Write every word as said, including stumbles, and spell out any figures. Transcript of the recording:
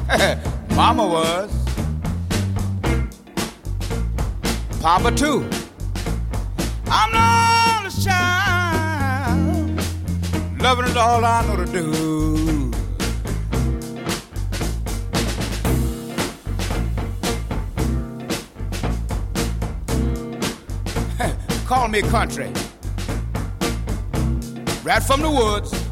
Mama was. Papa too. I'm the only child. Loving is all I know to do. Call me country. Right from the woods.